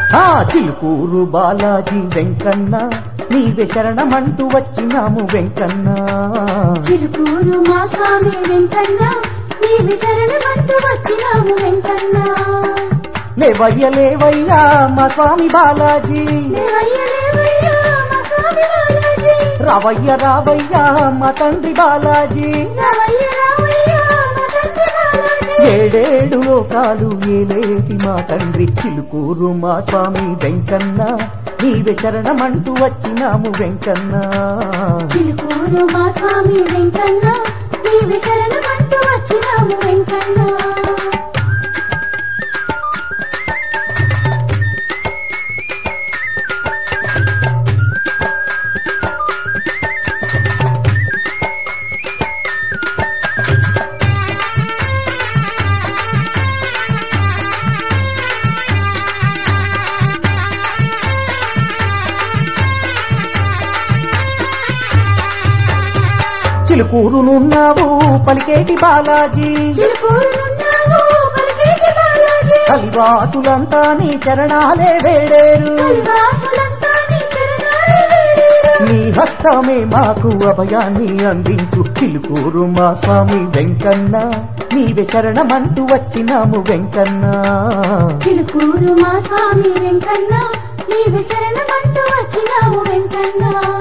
ఆ చిలుకూరు బాలాజీ వెంకన్న నీవే శరణమంటూ వచ్చినాము వెంకన్న. చిలుకూరు మా స్వామి వెంకన్న నీవే శరణమంటూ వచ్చినాము వెంకన్న. లేవయ్య లేవయ్యా మా స్వామి బాలాజీ, లేవయ్య లేవయ్య మా స్వామి బాలాజీ, రావయ్య రావయ్యా మా తండ్రి బాలాజీ. రావయ్య రావయ్య మా తండ్రి బాలాజీ. ఏడేడు లోకాలు ఏలేటి మా తండ్రి చిలుకూరు మా స్వామి వెంకన్న నీవే శరణమంటూ వచ్చినాము వెంకన్న. చిలుకూరు మా స్వామి వెంకన్న నీవే శరణమంటూ వచ్చినాము వెంకన్న. చిలుకూరునున్నావు పలికేటి బాలాజీ, చిలుకూరునున్నావు పలికేటి బాలాజీ, కలివాసులంతా నీ చరణాలే వేడేరు. కలివాసులంతా నీ చరణాలే వేడేరు. నీ హస్తమే మాకు అభయాన్ని అందించు చిలుకూరు మా స్వామి వెంకన్న నీవే శరణమంటూ వచ్చినాము వెంకన్న. చిలుకూరు మా స్వామి వెంకన్న నీవే శరణమంటూ వచ్చినాము వెంకన్న.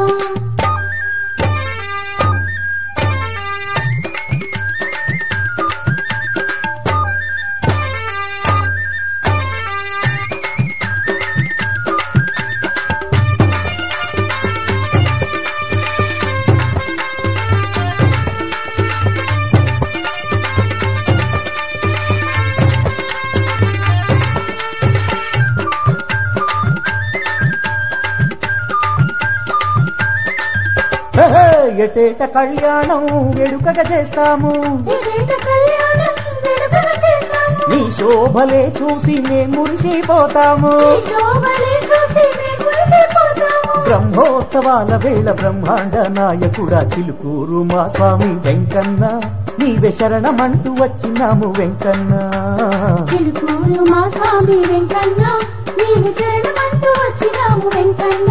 ఎటేట కళ్యాణం వేడుకగా చేస్తాము, ఏటేట కళ్యాణం వేడుకగా చేస్తాము. నీ శోభలే చూసి మేము మురిసిపోతాము. నీ శోభలే చూసి మేము మురిసిపోతాము. బ్రహ్మోత్సవాల వేళ బ్రహ్మాండ నాయకుడా చిలుకూరు మా స్వామి వెంకన్న నీవే శరణమంటూ వచ్చినాము వెంకన్న. చిలుకూరు మా స్వామి వెంకన్న నీవే శరణమంటూ వచ్చినాము వెంకన్న.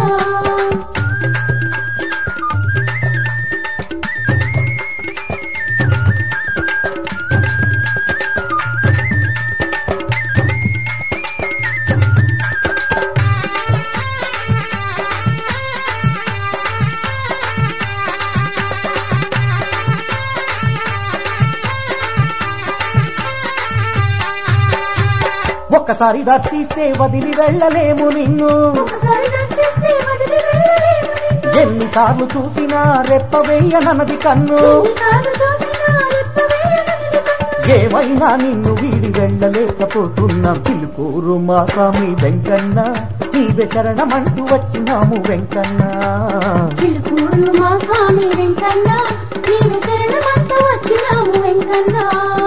ఒక్కసారి దర్శిస్తే వదిలి వెళ్ళలేము నిన్ను, ఒకసారి దర్శిస్తే వదిలి వెళ్ళలేము నిన్ను. ఎన్నిసార్లు చూసినా రెప్ప వేయనన్నది కన్ను. ఎన్నిసార్లు చూసినా రెప్పవేయనన్నది కన్ను. ఏమైనా నిన్ను వీడి వెళ్ళలేకపోతున్నాం చిలుకూరు మా స్వామి వెంకన్న నీవే శరణమంటూ వచ్చినాము వెంకన్న. చిలుకూరు మా స్వామి వెంకన్న నీవే శరణమంటూ వచ్చినాము వెంకన్న.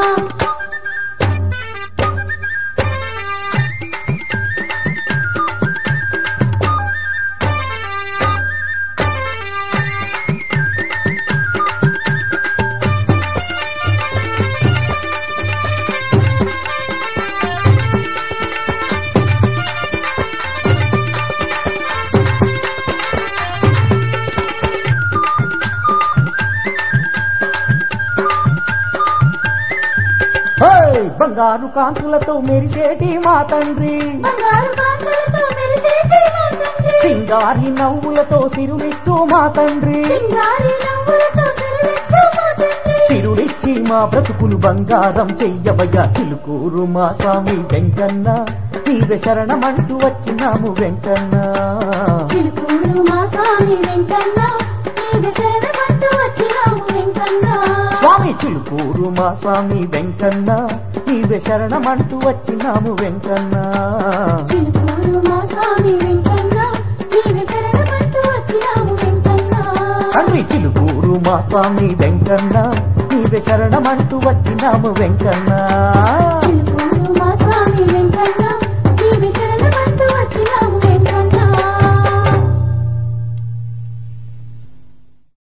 బంగారు కాంతులతో మెరిసేటి మా తండ్రి, బంగారు కాంతులతో మెరిసేటి మా తండ్రి, సింగారి నవ్వులతో సిరులిచ్చు మా తండ్రి. సింగారి నవ్వులతో సిరులిచ్చు మా తండ్రి. సిరులిచ్చి మా బ్రతుకులు బంగారం చెయ్యవయ్యా చిలుకూరు మా స్వామి వెంకన్న నీవే శరణమంటూ వచ్చినాము వెంకన్న. చిలుకూరు మా స్వామి వెంకన్న నీవే శరణమంటూ వచ్చినాము వెంకన్న. స్వామి చిలుకూరు మా స్వామి వెంకన్న నీవే శరణమంటూ వచ్చినాము వెంకన్న. చిలుకూరు మా స్వామి వెంకన్న నీవే శరణమంటూ వచ్చినాము వెంకన్న. తండ్రి చిలుకూరు మా స్వామి వెంకన్న నీవే శరణమంటూ వచ్చినాము వెంకన్న. చిలుకూరు మా స్వామి వెంకన్న నీవే శరణమంటూ వచ్చినాము